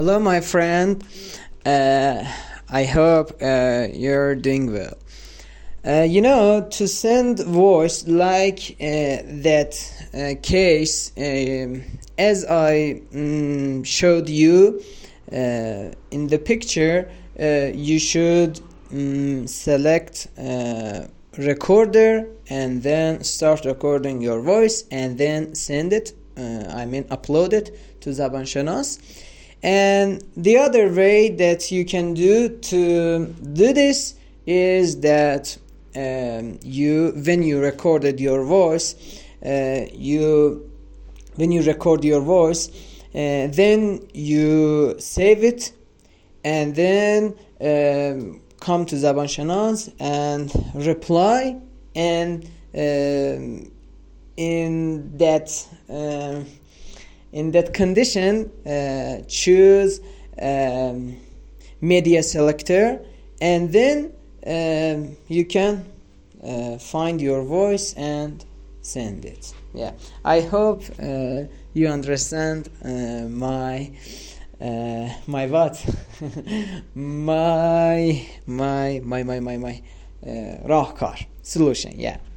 Hello, my friend. I hope you're doing well. To send voice like that case, as I showed you in the picture, you should select recorder and then start recording your voice and then send it, upload it to Zabanshanas. And the other way that you can do to do this is that when you recorded your voice, then you save it and then come to Zabanshanas and reply, and in that condition choose media selector, and then you can find your voice and send it. I hope you understand my what my راهکار solution.